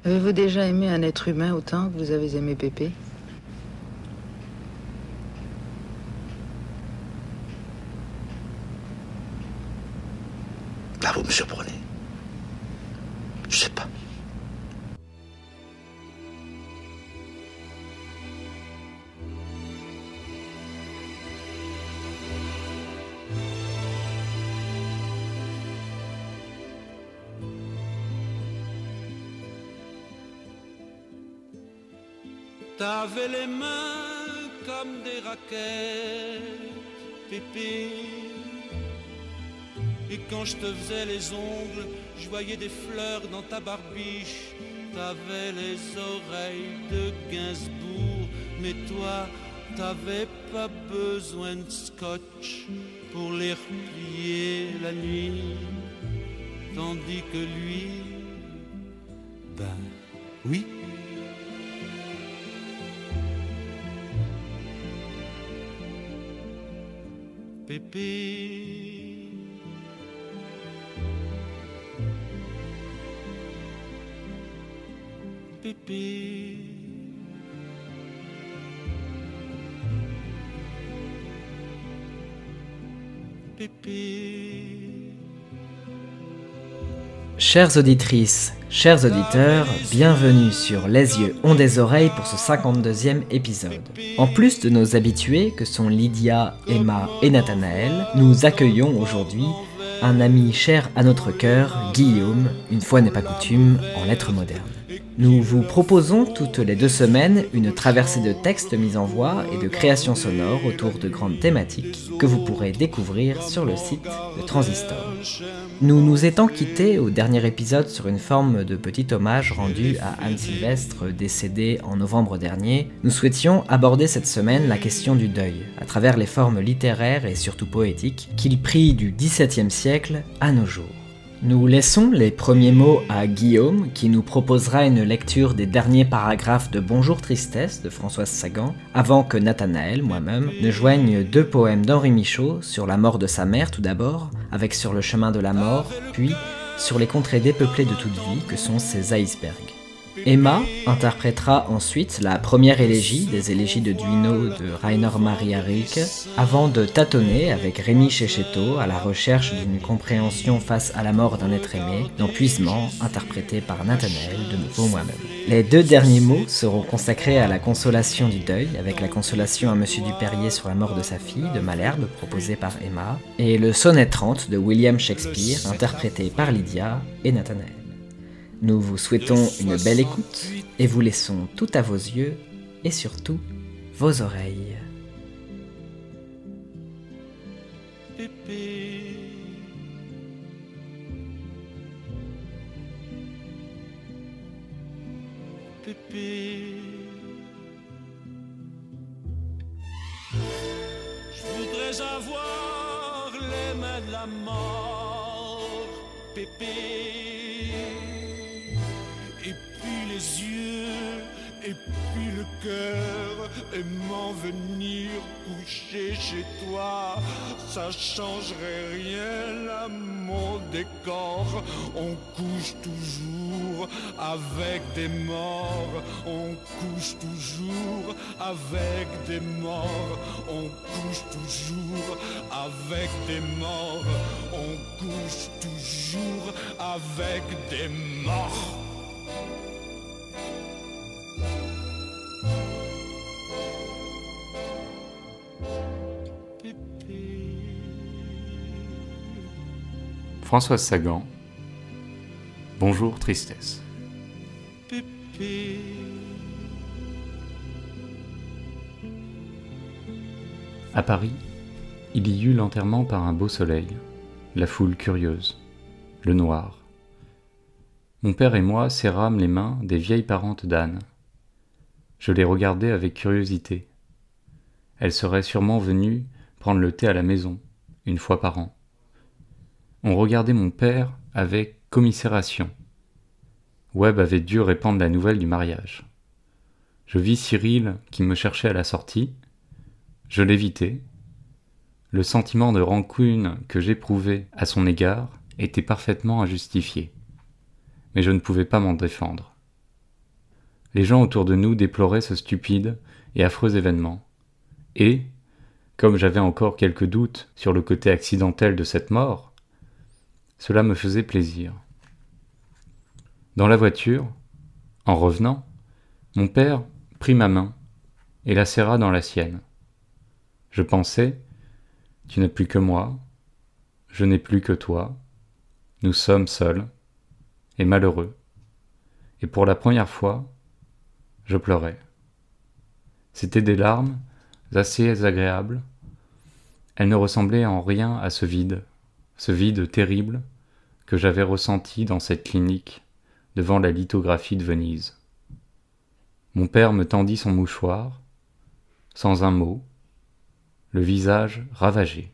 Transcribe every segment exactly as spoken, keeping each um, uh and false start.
Avez-vous déjà aimé un être humain autant que vous avez aimé Pépé? Là, vous me surprenez. Je sais pas. T'avais les mains comme des raquettes, Pépé. Et quand je te faisais les ongles, je voyais des fleurs dans ta barbiche. T'avais les oreilles de Gainsbourg, mais toi, t'avais pas besoin de scotch pour les replier la nuit. Tandis que lui, ben oui. Pépé, Pépé, Pépé. Chères auditrices, chers auditeurs, bienvenue sur Les Yeux ont des oreilles pour ce cinquante-deuxième épisode. En plus de nos habitués que sont Lydia, Emma et Nathanaël, nous accueillons aujourd'hui un ami cher à notre cœur, Guillaume, une fois n'est pas coutume, en lettres modernes. Nous vous proposons toutes les deux semaines une traversée de textes mis en voix et de créations sonores autour de grandes thématiques que vous pourrez découvrir sur le site de Transistor. Nous nous étant quittés au dernier épisode sur une forme de petit hommage rendu à Anne Sylvestre décédée en novembre dernier, nous souhaitions aborder cette semaine la question du deuil, à travers les formes littéraires et surtout poétiques qu'il prit du dix-septième siècle à nos jours. Nous laissons les premiers mots à Guillaume, qui nous proposera une lecture des derniers paragraphes de Bonjour Tristesse de Françoise Sagan, avant que Nathanaël, moi-même, ne joigne deux poèmes d'Henri Michaud sur la mort de sa mère tout d'abord, avec Sur le chemin de la mort, puis sur les contrées dépeuplées de toute vie que sont ces icebergs. Emma interprétera ensuite la première élégie des élégies de Duino de Rainer Maria Rilke, avant de tâtonner avec Rémi Cecchetto à la recherche d'une compréhension face à la mort d'un être aimé, dans Puisement, interprété par Nathanaël, de nouveau moi-même. Les deux derniers mots seront consacrés à la consolation du deuil, avec la consolation à Monsieur Dupérier sur la mort de sa fille, de Malherbe, proposé par Emma, et le sonnet trente de William Shakespeare, interprété par Lydia et Nathanaël. Nous vous souhaitons une belle écoute et vous laissons tout à vos yeux et surtout vos oreilles. Pépé, Pépé, je voudrais avoir les mains de la mort, Pépé. Et puis les yeux, et puis le cœur, et m'en venir coucher chez toi. Ça changerait rien à mon décor. On couche toujours avec des morts. On couche toujours avec des morts. On couche toujours avec des morts. On couche toujours avec des morts. Françoise Sagan, Bonjour Tristesse. Pépé. À Paris, il y eut l'enterrement par un beau soleil, la foule curieuse, le noir. Mon père et moi serrâmes les mains des vieilles parentes d'Anne. Je les regardais avec curiosité. Elles seraient sûrement venues prendre le thé à la maison, une fois par an. On regardait mon père avec commisération. Webb avait dû répandre la nouvelle du mariage. Je vis Cyril qui me cherchait à la sortie. Je l'évitais. Le sentiment de rancune que j'éprouvais à son égard était parfaitement injustifié. Mais je ne pouvais pas m'en défendre. Les gens autour de nous déploraient ce stupide et affreux événement. Et, comme j'avais encore quelques doutes sur le côté accidentel de cette mort, cela me faisait plaisir. Dans la voiture, en revenant, mon père prit ma main et la serra dans la sienne. Je pensais, tu n'es plus que moi, je n'ai plus que toi, nous sommes seuls et malheureux. Et pour la première fois, je pleurais. C'étaient des larmes assez agréables. Elles ne ressemblaient en rien à ce vide, ce vide terrible que j'avais ressenti dans cette clinique devant la lithographie de Venise. Mon père me tendit son mouchoir, sans un mot, le visage ravagé.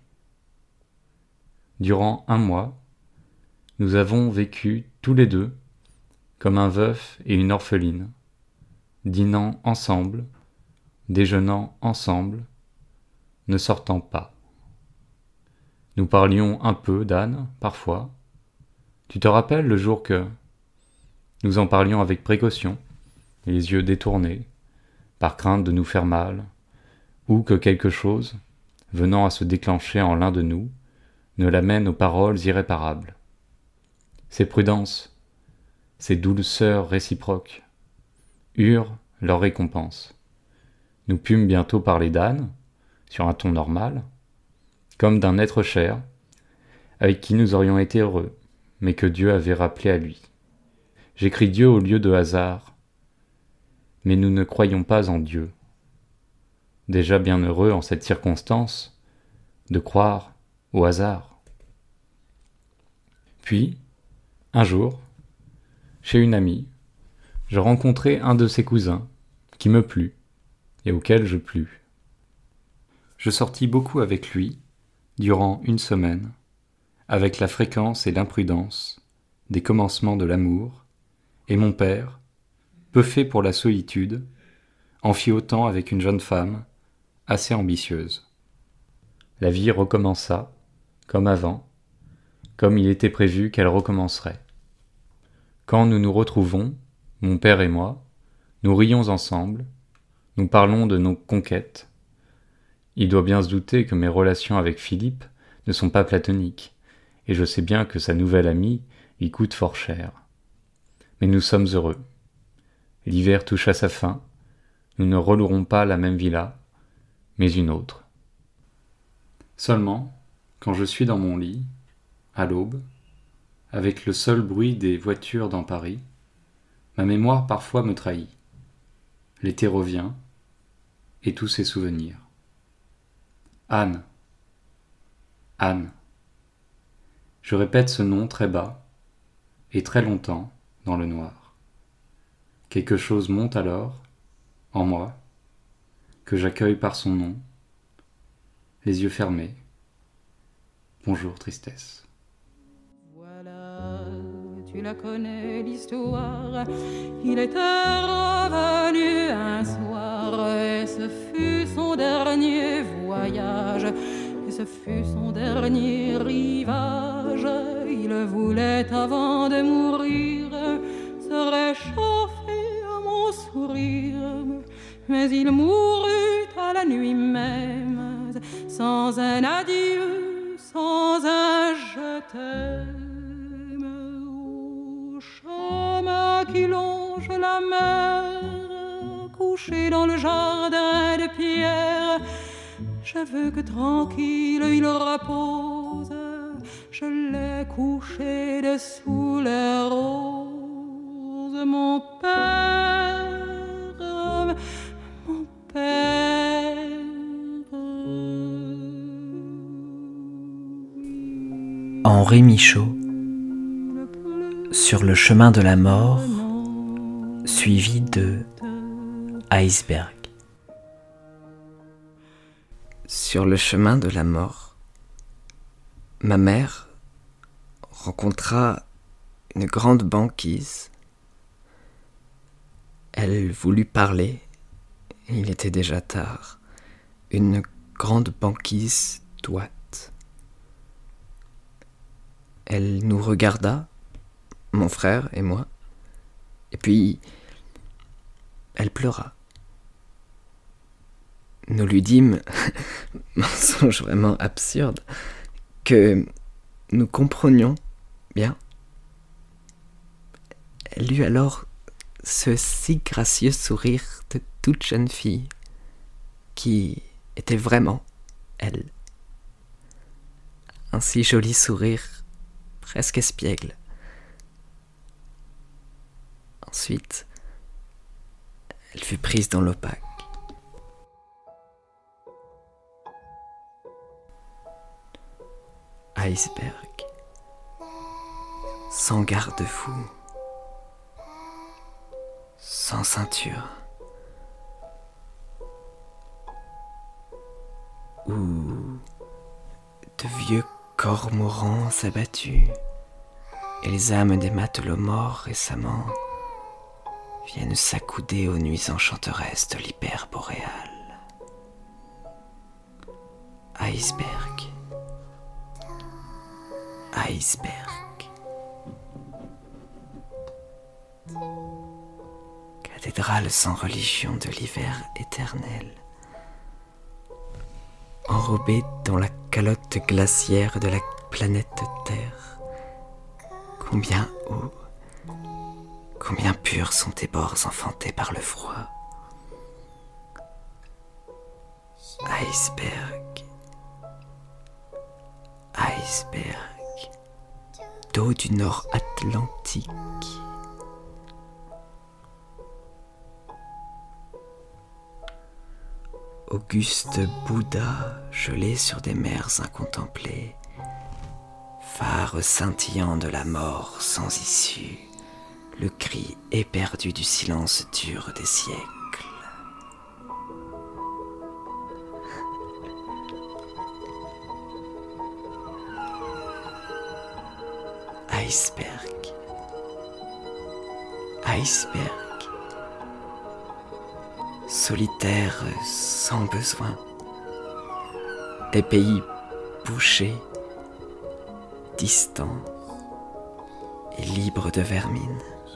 Durant un mois, nous avons vécu tous les deux comme un veuf et une orpheline, dînant ensemble, déjeunant ensemble, ne sortant pas. Nous parlions un peu d'Anne, parfois. Tu te rappelles le jour que nous en parlions avec précaution, les yeux détournés, par crainte de nous faire mal, ou que quelque chose, venant à se déclencher en l'un de nous, ne l'amène aux paroles irréparables. Ces prudences, ces douceurs réciproques, eurent leur récompense. Nous pûmes bientôt parler d'Anne, sur un ton normal, comme d'un être cher, avec qui nous aurions été heureux, mais que Dieu avait rappelé à lui. J'écris Dieu au lieu de hasard, mais nous ne croyons pas en Dieu. Déjà bien heureux en cette circonstance de croire au hasard. Puis, un jour, chez une amie, je rencontrai un de ses cousins qui me plut et auquel je plus. Je sortis beaucoup avec lui durant une semaine, avec la fréquence et l'imprudence des commencements de l'amour, et mon père, peu fait pour la solitude, en fit autant avec une jeune femme assez ambitieuse. La vie recommença, comme avant, comme il était prévu qu'elle recommencerait. Quand nous nous retrouvons, mon père et moi, nous rions ensemble, nous parlons de nos conquêtes. Il doit bien se douter que mes relations avec Philippe ne sont pas platoniques, et je sais bien que sa nouvelle amie y coûte fort cher. Mais nous sommes heureux. L'hiver touche à sa fin, nous ne relouerons pas la même villa, mais une autre. Seulement, quand je suis dans mon lit, à l'aube, avec le seul bruit des voitures dans Paris, ma mémoire parfois me trahit. L'été revient, et tous ses souvenirs. Anne. Anne. Je répète ce nom très bas, et très longtemps, dans le noir. Quelque chose monte alors, en moi, que j'accueille par son nom, les yeux fermés. Bonjour, tristesse. Voilà, tu la connais l'histoire. Il était revenu un soir, et ce fut son dernier voyage, et ce fut son dernier rivage. Il voulait avant de mourir se réchauffer à mon sourire, mais il mourut à la nuit même, sans un adieu, sans un je t'aime. Au chemin qui longe la mer, couché dans le jardin de pierre, je veux que tranquille il repose. Je l'ai couché dessous les roses, mon père, mon père. Henri Michaud, Sur le chemin de la mort, suivi de Iceberg. Sur le chemin de la mort, ma mère rencontra une grande banquise. Elle voulut parler, il était déjà tard. Une grande banquise droite. Elle nous regarda, mon frère et moi, et puis elle pleura. Nous lui dîmes, mensonge vraiment absurde, que nous comprenions bien. Elle eut alors ce si gracieux sourire de toute jeune fille, qui était vraiment elle. Un si joli sourire, presque espiègle. Ensuite, elle fut prise dans l'opaque. Iceberg, sans garde-fou, sans ceinture, où de vieux cormorans abattus et les âmes des matelots morts récemment viennent s'accouder aux nuits enchanteresses de l'hyperboréal. Iceberg, iceberg, cathédrale sans religion de l'hiver éternel, enrobée dans la calotte glaciaire de la planète Terre. Combien haut, combien purs sont tes bords enfantés par le froid. Iceberg, iceberg, d'eau du nord Atlantique. Auguste Bouddha gelé sur des mers incontemplées, phare scintillant de la mort sans issue, le cri éperdu du silence dur des siècles. Iceberg, iceberg, solitaire sans besoin, des pays bouchés, distants et libres de vermine,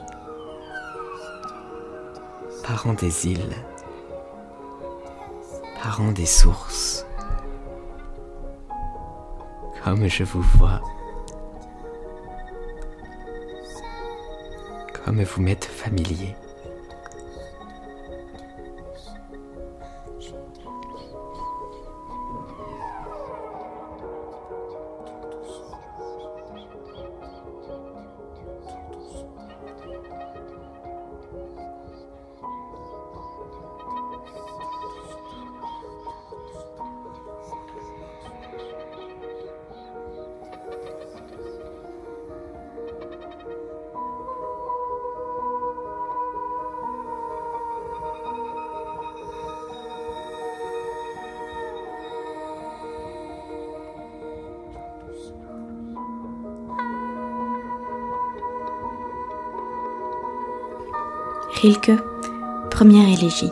parents des îles, parents des sources, comme je vous vois, comme vous m'êtes familier. Rilke, première élégie.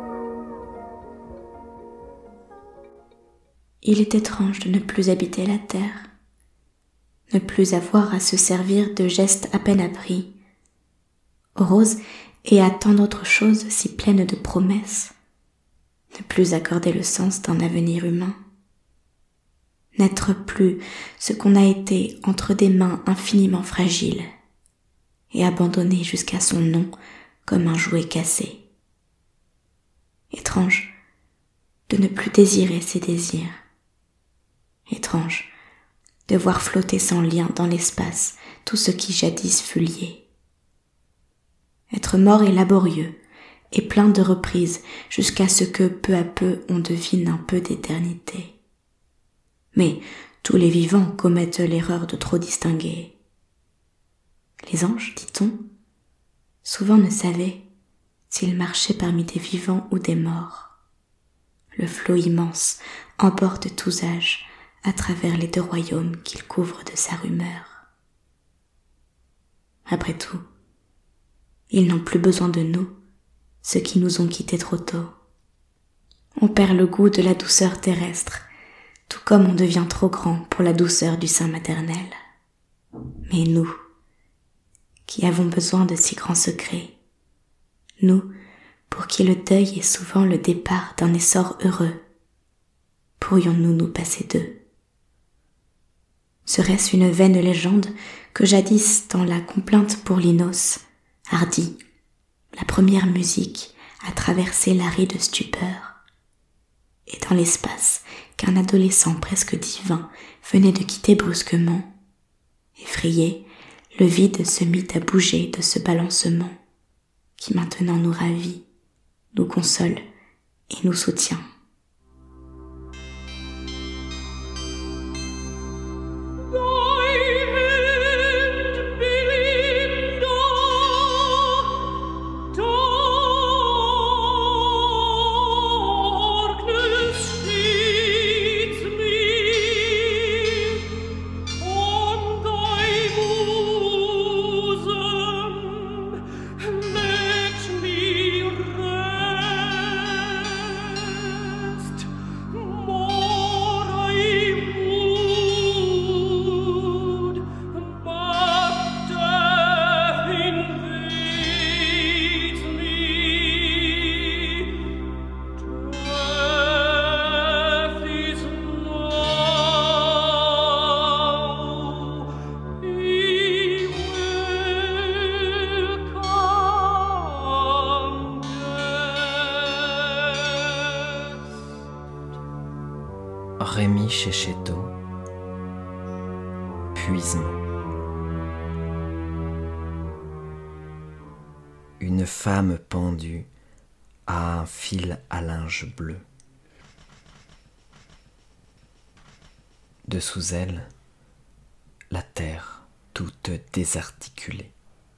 Il est étrange de ne plus habiter la terre, ne plus avoir à se servir de gestes à peine appris, aux roses et à tant d'autres choses si pleines de promesses, ne plus accorder le sens d'un avenir humain, n'être plus ce qu'on a été entre des mains infiniment fragiles et abandonné jusqu'à son nom comme un jouet cassé. Étrange de ne plus désirer ses désirs. Étrange de voir flotter sans lien dans l'espace tout ce qui jadis fut lié. Être mort est laborieux et plein de reprises jusqu'à ce que peu à peu on devine un peu d'éternité. Mais tous les vivants commettent l'erreur de trop distinguer. Les anges, dit-on, souvent ne savaient s'ils marchaient parmi des vivants ou des morts. Le flot immense emporte tous âges à travers les deux royaumes qu'il couvre de sa rumeur. Après tout, ils n'ont plus besoin de nous, ceux qui nous ont quittés trop tôt. On perd le goût de la douceur terrestre, tout comme on devient trop grand pour la douceur du sein maternel. Mais nous, qui avons besoin de si grands secrets, nous, pour qui le deuil est souvent le départ d'un essor heureux, pourrions-nous nous passer d'eux? Serait-ce une vaine légende que jadis dans la complainte pour Linos, hardie, la première musique a traversé l'aride stupeur, et dans l'espace qu'un adolescent presque divin venait de quitter brusquement, effrayé, le vide se mit à bouger de ce balancement qui maintenant nous ravit, nous console et nous soutient. Rémi Chéchetto, Puisement. Une femme pendue à un fil à linge bleu. Dessous elle, la terre toute désarticulée.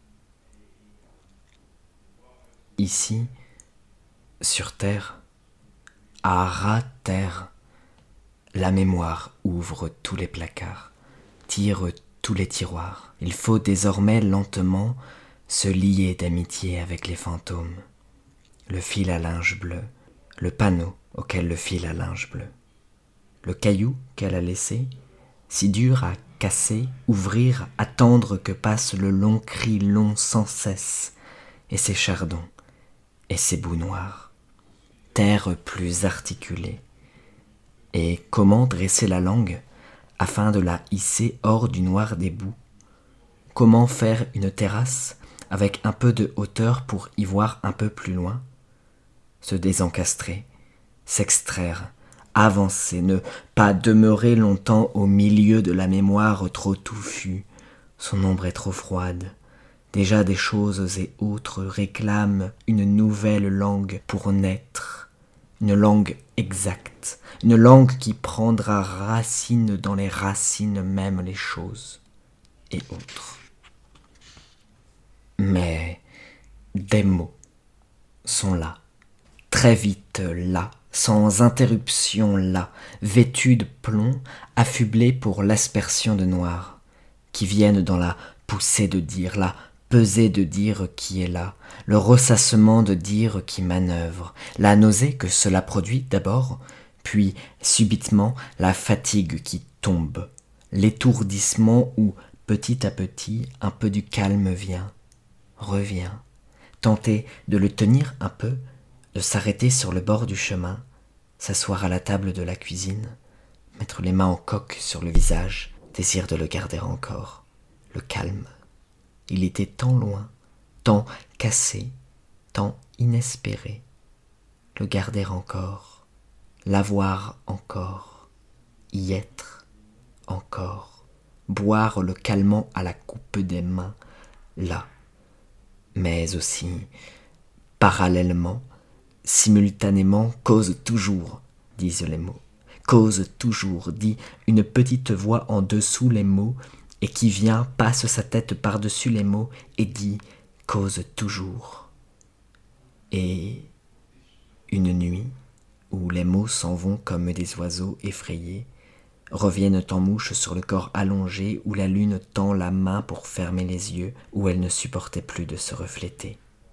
Ici, sur terre, à ras terre, la mémoire ouvre tous les placards, tire tous les tiroirs. Il faut désormais lentement se lier d'amitié avec les fantômes. Le fil à linge bleu, le panneau auquel le fil à linge bleu, le caillou qu'elle a laissé, si dur à casser, ouvrir, attendre que passe le long cri long sans cesse, et ses chardons, et ses bouts noirs. Terre plus articulée. Et comment dresser la langue afin de la hisser hors du noir des bouts? Comment faire une terrasse avec un peu de hauteur pour y voir un peu plus loin? Se désencastrer, s'extraire, avancer, ne pas demeurer longtemps au milieu de la mémoire trop touffue. Son ombre est trop froide. Déjà des choses et autres réclament une nouvelle langue pour naître, une langue exacte, une langue qui prendra racine dans les racines même les choses et autres. Mais des mots sont là, très vite là, sans interruption là, vêtus de plomb, affublés pour l'aspersion de noir, qui viennent dans la poussée de dire, la pesée de dire qui est là, le ressassement de dire qui manœuvre, la nausée que cela produit d'abord, puis subitement la fatigue qui tombe, l'étourdissement où, petit à petit, un peu du calme vient, revient, tenter de le tenir un peu, de s'arrêter sur le bord du chemin, s'asseoir à la table de la cuisine, mettre les mains en coque sur le visage, désir de le garder encore, le calme. Il était tant loin, tant cassé, tant inespéré. Le garder encore, l'avoir encore, y être encore, boire le calmant à la coupe des mains, là, mais aussi, parallèlement, simultanément, cause toujours, disent les mots. Cause toujours, dit une petite voix en dessous les mots, et qui vient, passe sa tête par-dessus les mots, et dit « cause toujours ». Et une nuit, où les mots s'en vont comme des oiseaux effrayés, reviennent en mouche sur le corps allongé, où la lune tend la main pour fermer les yeux, où elle ne supportait plus de se refléter.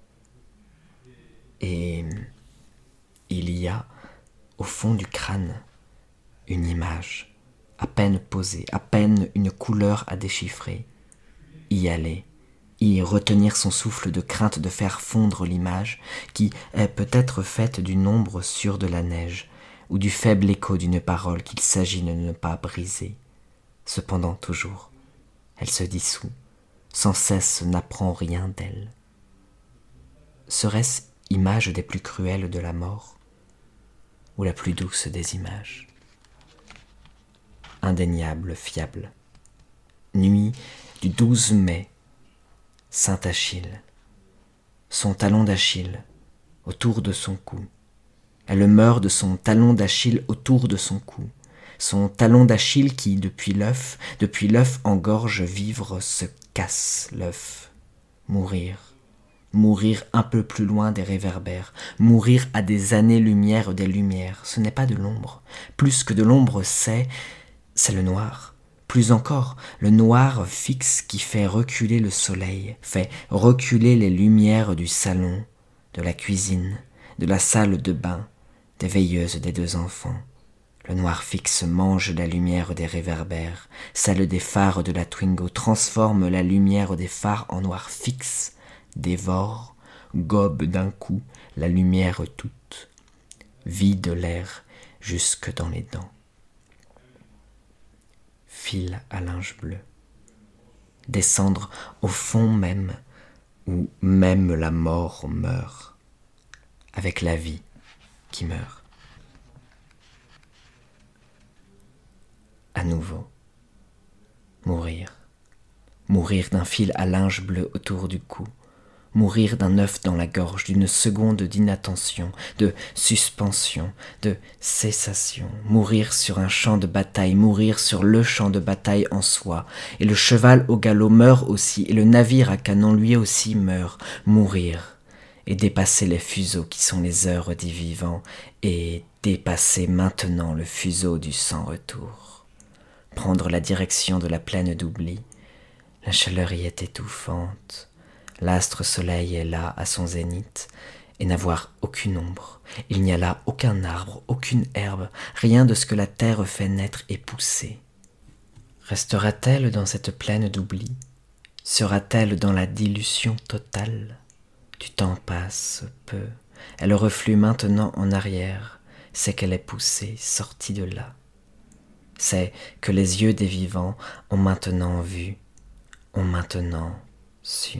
Et il y a, au fond du crâne, une image, à peine posée, à peine une couleur à déchiffrer. Y aller, y retenir son souffle de crainte de faire fondre l'image, qui est peut-être faite du nombre sûr de la neige, ou du faible écho d'une parole qu'il s'agit de ne pas briser. Cependant toujours, elle se dissout, sans cesse n'apprend rien d'elle. Serait-ce image des plus cruelles de la mort, ou la plus douce des images? Indéniable, fiable. Nuit du douze mai, Saint Achille. Son talon d'Achille autour de son cou. Elle meurt de son talon d'Achille autour de son cou. Son talon d'Achille qui, depuis l'œuf, depuis l'œuf engorge vivre, se casse l'œuf. Mourir. Mourir un peu plus loin des réverbères. Mourir à des années-lumière des lumières. Ce n'est pas de l'ombre. Plus que de l'ombre, c'est... c'est le noir. Plus encore, le noir fixe qui fait reculer le soleil, fait reculer les lumières du salon, de la cuisine, de la salle de bain, des veilleuses des deux enfants. Le noir fixe mange la lumière des réverbères, celle des phares de la Twingo transforme la lumière des phares en noir fixe, dévore, gobe d'un coup la lumière toute, vide l'air jusque dans les dents. Fil à linge bleu, descendre au fond même, où même la mort meurt, avec la vie qui meurt. À nouveau, mourir, mourir d'un fil à linge bleu autour du cou, mourir d'un œuf dans la gorge, d'une seconde d'inattention, de suspension, de cessation, mourir sur un champ de bataille, mourir sur le champ de bataille en soi, et le cheval au galop meurt aussi, et le navire à canon lui aussi meurt, mourir, et dépasser les fuseaux qui sont les heures des vivants, et dépasser maintenant le fuseau du sans-retour, prendre la direction de la plaine d'oubli, la chaleur y est étouffante, l'astre soleil est là à son zénith, et n'avoir aucune ombre. Il n'y a là aucun arbre, aucune herbe, rien de ce que la terre fait naître et pousser. Restera-t-elle dans cette plaine d'oubli? Sera-t-elle dans la dilution totale? Du temps passe peu, elle reflue maintenant en arrière, c'est qu'elle est poussée, sortie de là. C'est que les yeux des vivants ont maintenant vu, ont maintenant su.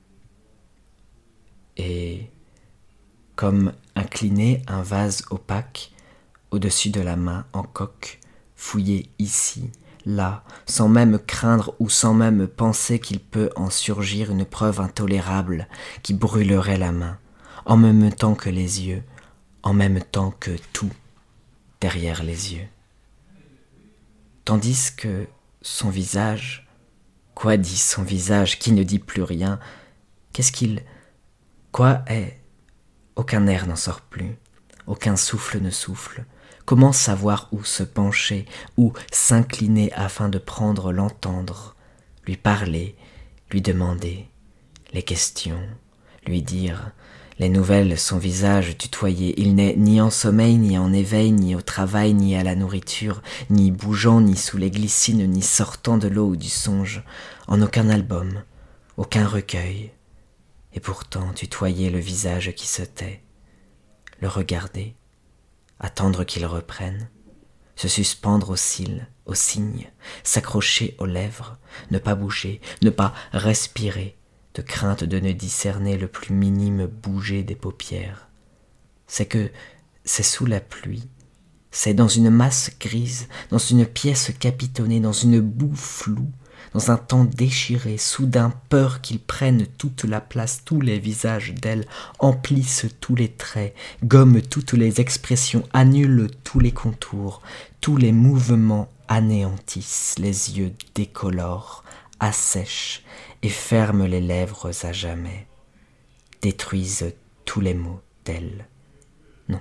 Et comme incliner un vase opaque au-dessus de la main en coque, fouiller ici, là, sans même craindre ou sans même penser qu'il peut en surgir une preuve intolérable qui brûlerait la main, en même temps que les yeux, en même temps que tout derrière les yeux. Tandis que son visage, quoi dit son visage qui ne dit plus rien, qu'est-ce qu'il... Quoi est? Aucun air n'en sort plus, aucun souffle ne souffle. Comment savoir où se pencher, où s'incliner afin de prendre l'entendre, lui parler, lui demander les questions, lui dire les nouvelles, son visage tutoyé. Il n'est ni en sommeil, ni en éveil, ni au travail, ni à la nourriture, ni bougeant, ni sous les glycines, ni sortant de l'eau ou du songe, en aucun album, aucun recueil. Et pourtant tutoyer le visage qui se tait, le regarder, attendre qu'il reprenne, se suspendre aux cils, aux signes, s'accrocher aux lèvres, ne pas bouger, ne pas respirer, de crainte de ne discerner le plus minime bouger des paupières. C'est que c'est sous la pluie, c'est dans une masse grise, dans une pièce capitonnée, dans une boue floue, dans un temps déchiré, soudain peur qu'ils prennent toute la place, tous les visages d'elle, emplissent tous les traits, gomment toutes les expressions, annulent tous les contours, tous les mouvements anéantissent, les yeux décolorent, assèchent et ferment les lèvres à jamais, détruisent tous les mots d'elle. Non,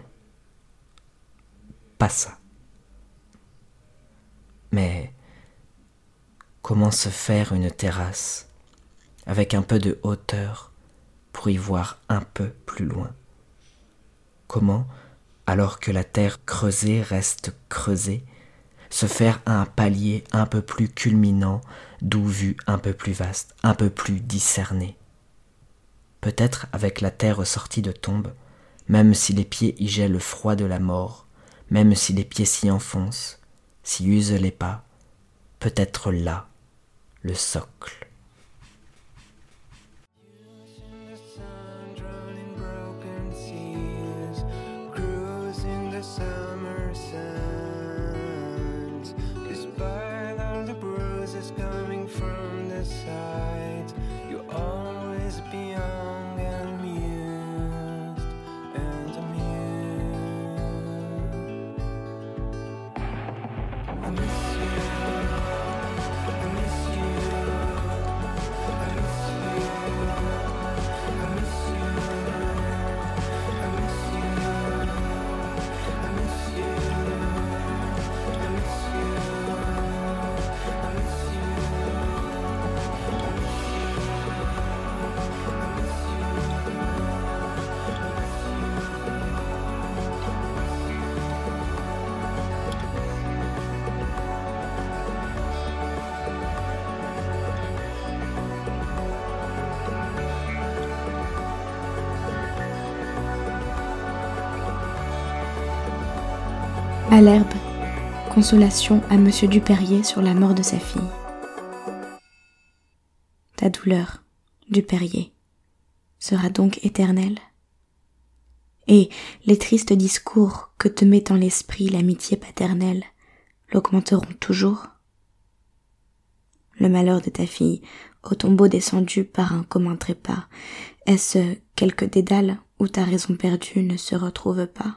pas ça. Mais comment se faire une terrasse avec un peu de hauteur pour y voir un peu plus loin? Comment, alors que la terre creusée reste creusée, se faire à un palier un peu plus culminant, d'où vue un peu plus vaste, un peu plus discernée. Peut-être avec la terre sortie de tombe, même si les pieds y gèlent le froid de la mort, même si les pieds s'y enfoncent, s'y usent les pas, peut-être là, le socle. Malherbe, consolation à Monsieur Dupérier sur la mort de sa fille. Ta douleur, Dupérier, sera donc éternelle. Et les tristes discours que te met en l'esprit l'amitié paternelle l'augmenteront toujours. Le malheur de ta fille, au tombeau descendu par un commun trépas, est-ce quelque dédale où ta raison perdue ne se retrouve pas?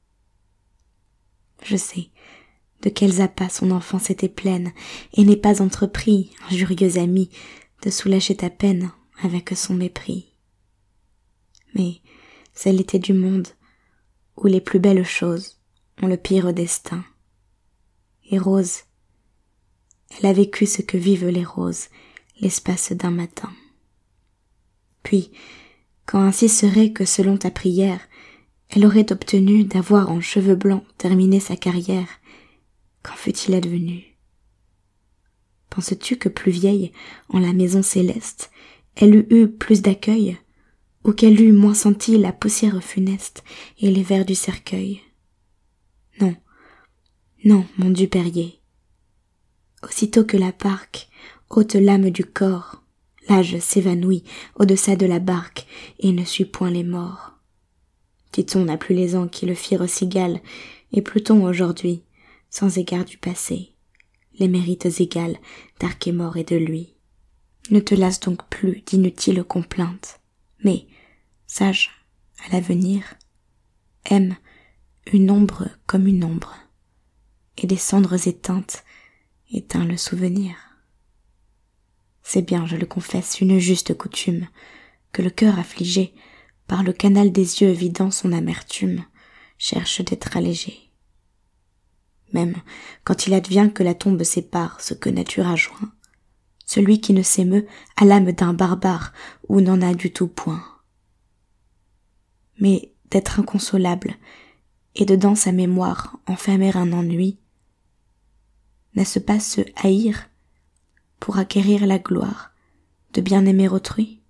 Je sais de quels appas son enfance était pleine, et n'est pas entrepris, injurieux ami, de soulager ta peine avec son mépris. Mais celle était du monde où les plus belles choses ont le pire destin. Et Rose, elle a vécu ce que vivent les roses l'espace d'un matin. Puis, quand ainsi serait que selon ta prière, elle aurait obtenu d'avoir en cheveux blancs terminé sa carrière, qu'en fût-il advenu? Penses-tu que plus vieille, en la maison céleste, elle eût eu plus d'accueil, ou qu'elle eût moins senti la poussière funeste et les vers du cercueil? Non, non, mon Dupérier. Aussitôt que la parque ôte l'âme du corps, l'âge s'évanouit au-deçà de la barque et ne suit point les morts. Titon n'a plus les ans qui le firent cigale, et Pluton aujourd'hui, sans égard du passé, les mérites égales d'Archémore et de lui. Ne te lasse donc plus d'inutiles complaintes, mais, sage, à l'avenir, aime une ombre comme une ombre, et des cendres éteintes, éteins le souvenir. C'est bien, je le confesse, une juste coutume, que le cœur affligé, par le canal des yeux vidant son amertume, cherche d'être allégé. Même quand il advient que la tombe sépare ce que nature a joint, celui qui ne s'émeut a l'âme d'un barbare ou n'en a du tout point. Mais d'être inconsolable et dedans sa mémoire enfermer un ennui, n'est-ce pas se haïr pour acquérir la gloire de bien aimer autrui?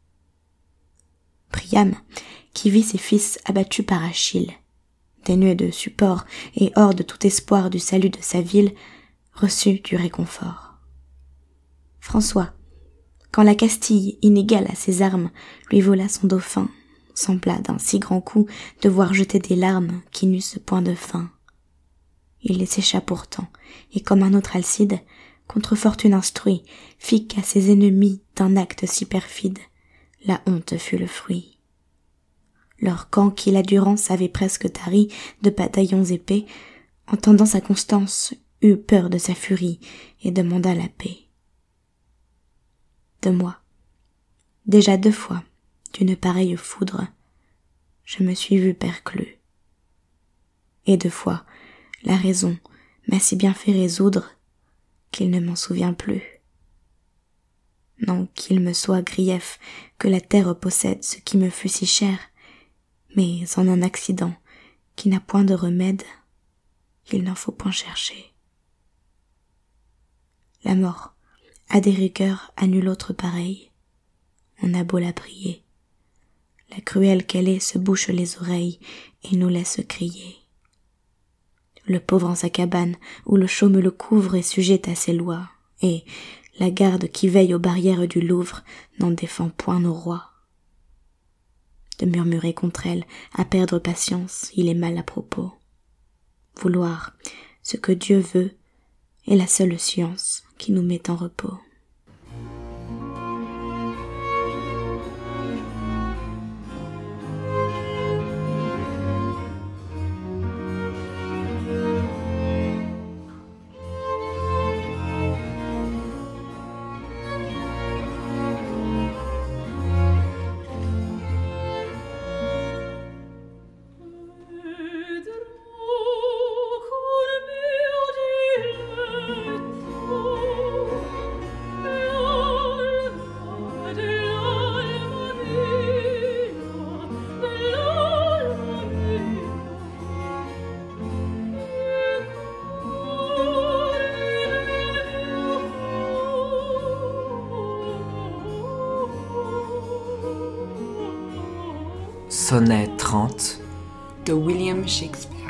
Priam, qui vit ses fils abattus par Achille, dénué de support et hors de tout espoir du salut de sa ville, reçut du réconfort. François, quand la Castille, inégale à ses armes, lui vola son dauphin, sembla d'un si grand coup devoir jeter des larmes qui n'eussent point de fin. Il les sécha pourtant, et comme un autre Alcide, contre fortune instruit, fit qu'à ses ennemis d'un acte si perfide, la honte fut le fruit. Leur camp qui la Durance avait presque tari de bataillons épais, entendant sa constance, eut peur de sa furie et demanda la paix. De moi, déjà deux fois, d'une pareille foudre, je me suis vu perclus. Et deux fois, la raison m'a si bien fait résoudre qu'il ne m'en souvient plus. Non qu'il me soit grief que la terre possède ce qui me fut si cher, mais en un accident qui n'a point de remède, il n'en faut point chercher. La mort, à des rigueurs à nul autre pareil. On a beau la prier, la cruelle qu'elle est se bouche les oreilles et nous laisse crier. Le pauvre en sa cabane, où le chaume le couvre, est sujet à ses lois, et la garde qui veille aux barrières du Louvre n'en défend point nos rois. De murmurer contre elle, à perdre patience, il est mal à propos. Vouloir ce que Dieu veut est la seule science qui nous met en repos. Sonnet trente de William Shakespeare.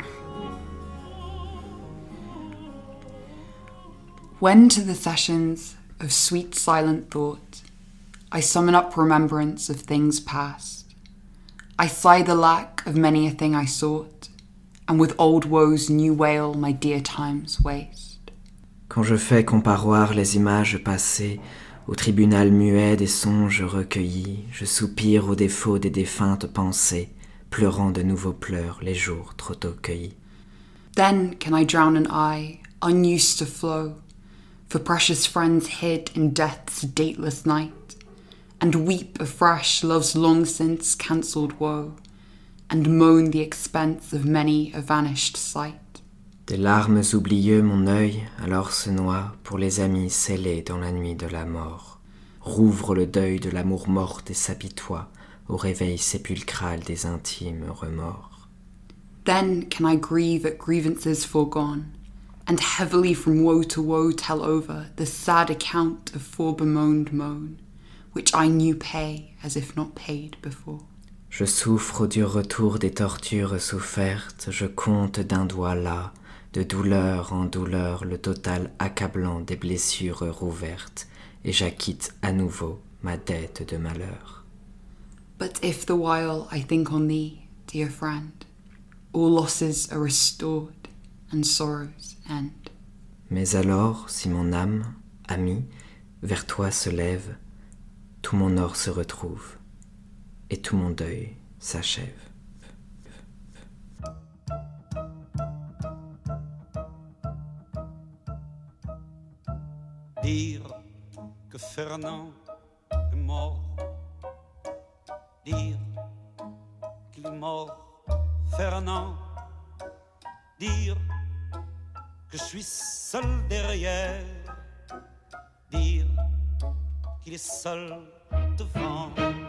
When to the sessions of sweet silent thought I summon up remembrance of things past, I sigh the lack of many a thing I sought, and with old woes new wail my dear time's waste. Quand je fais comparoir les images passées au tribunal muet des songes recueillis, je soupire aux défauts des défuntes pensées, pleurant de nouveaux pleurs les jours trop tôt cueillis. Then can I drown an eye, unused to flow, for precious friends hid in death's dateless night, and weep afresh love's long since cancelled woe, and moan the expense of many a vanished sight. Des larmes oublieux mon œil alors se noie pour les amis scellés dans la nuit de la mort. Rouvre le deuil de l'amour morte et s'apitoie au réveil sépulcral des intimes remords. Then can I grieve at grievances foregone, and heavily from woe to woe tell over the sad account of forebemoaned moan, which I new pay as if not paid before. Je souffre au dur retour des tortures souffertes, je compte d'un doigt là, de douleur en douleur, le total accablant des blessures rouvertes, et j'acquitte à nouveau ma dette de malheur. But if the while I think on thee, dear friend, all losses are restored and sorrows end. Mais alors, si mon âme, amie, vers toi se lève, tout mon or se retrouve, et tout mon deuil s'achève. Dire que Fernand est mort, dire qu'il est mort, Fernand, dire que je suis seul derrière, dire qu'il est seul devant.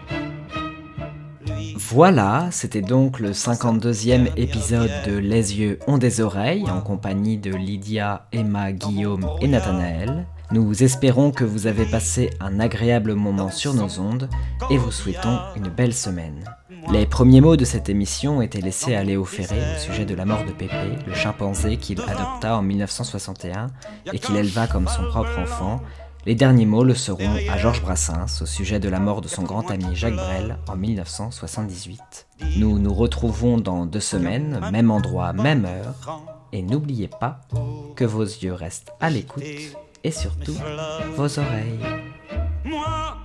Voilà, c'était donc le cinquante-deuxième épisode de Les yeux ont des oreilles, en compagnie de Lydia, Emma, Guillaume et Nathanaël. Nous espérons que vous avez passé un agréable moment sur nos ondes et vous souhaitons une belle semaine. Les premiers mots de cette émission étaient laissés à Léo Ferré au sujet de la mort de Pépé, le chimpanzé qu'il adopta en mille neuf cent soixante et un et qu'il éleva comme son propre enfant. Les derniers mots le seront à Georges Brassens au sujet de la mort de son grand ami Jacques Brel en mille neuf cent soixante-dix-huit. Nous nous retrouvons dans deux semaines, même endroit, même heure, et n'oubliez pas que vos yeux restent à l'écoute et surtout vos oreilles. Moi,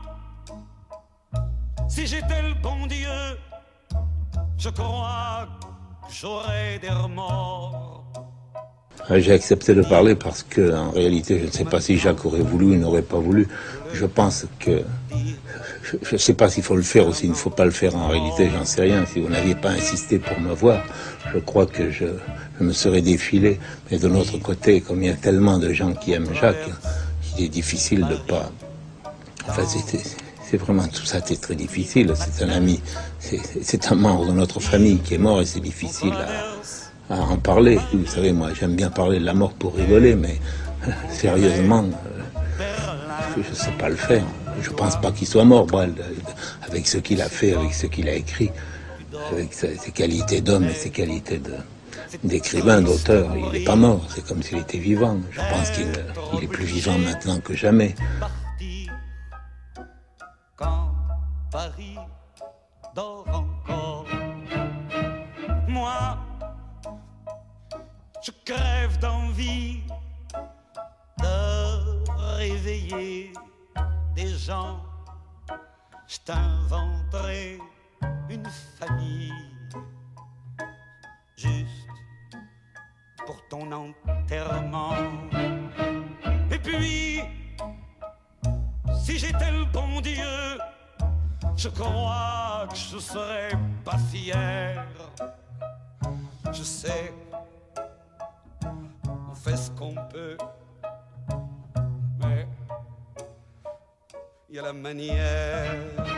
si j'étais le bon Dieu, je crois que j'aurais des remords. J'ai accepté de parler parce que, en réalité, je ne sais pas si Jacques aurait voulu ou n'aurait pas voulu. Je pense que... Je ne sais pas s'il faut le faire ou s'il ne faut pas le faire. En réalité, j'en sais rien. Si vous n'aviez pas insisté pour me voir, je crois que je, je me serais défilé. Mais de l'autre côté, comme il y a tellement de gens qui aiment Jacques, il est difficile de pas... Enfin, c'était... C'est vraiment tout ça, c'est très difficile. C'est un ami, c'est, c'est un membre de notre famille qui est mort et c'est difficile à, à en parler. Vous savez, moi, j'aime bien parler de la mort pour rigoler, mais sérieusement, euh, je ne sais pas le faire. Je ne pense pas qu'il soit mort, Brel, avec ce qu'il a fait, avec ce qu'il a écrit, avec ses, ses qualités d'homme et ses qualités de, d'écrivain, d'auteur. Il n'est pas mort, c'est comme s'il était vivant. Je pense qu'il il est plus vivant maintenant que jamais. Quand Paris dort encore, moi, je crève d'envie de réveiller des gens. Je t'inventerai une famille juste pour ton enterrement. Et puis, si j'étais le bon Dieu, je crois que je serais pas fier. Je sais, on fait ce qu'on peut, mais il y a la manière.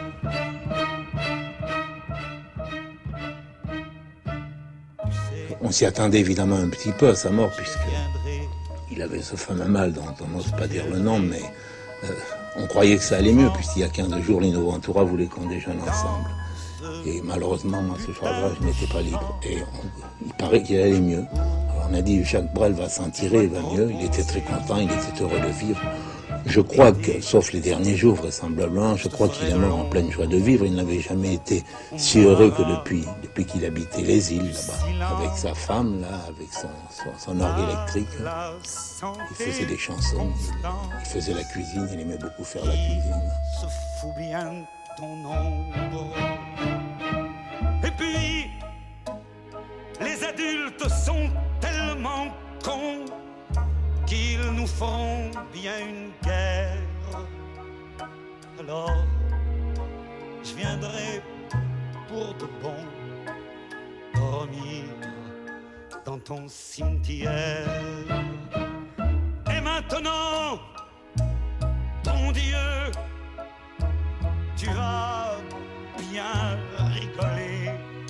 On s'y attendait évidemment un petit peu à sa mort, puisqu'il avait ce fameux mal dont on n'ose pas dire le nom, mais euh, on croyait que ça allait mieux, puisqu'il y a quinze jours, les nouveaux entourages voulaient qu'on déjeune ensemble. Et malheureusement, moi, ce soir-là, je n'étais pas libre. Et on, il paraît qu'il allait mieux. Alors on a dit, Jacques Brel va s'en tirer, il va mieux. Il était très content, il était heureux de vivre. Je crois que, sauf les derniers jours vraisemblablement, je crois qu'il est mort en pleine joie de vivre. Il n'avait jamais été si heureux que depuis, depuis qu'il habitait les îles là-bas, avec sa femme là, avec son, son, son orgue électrique. Il faisait des chansons, il faisait la cuisine, il aimait beaucoup faire la cuisine. Se fout bien ton ombre. Et puis, les adultes sont tellement cons qu'ils nous feront bien une guerre. Alors, je viendrai pour de bon dormir dans ton cimetière. Et maintenant, ton Dieu, tu vas bien rigoler.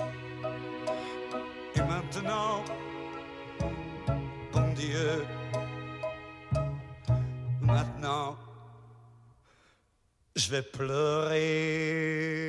Et maintenant, ton Dieu, maintenant, je vais pleurer.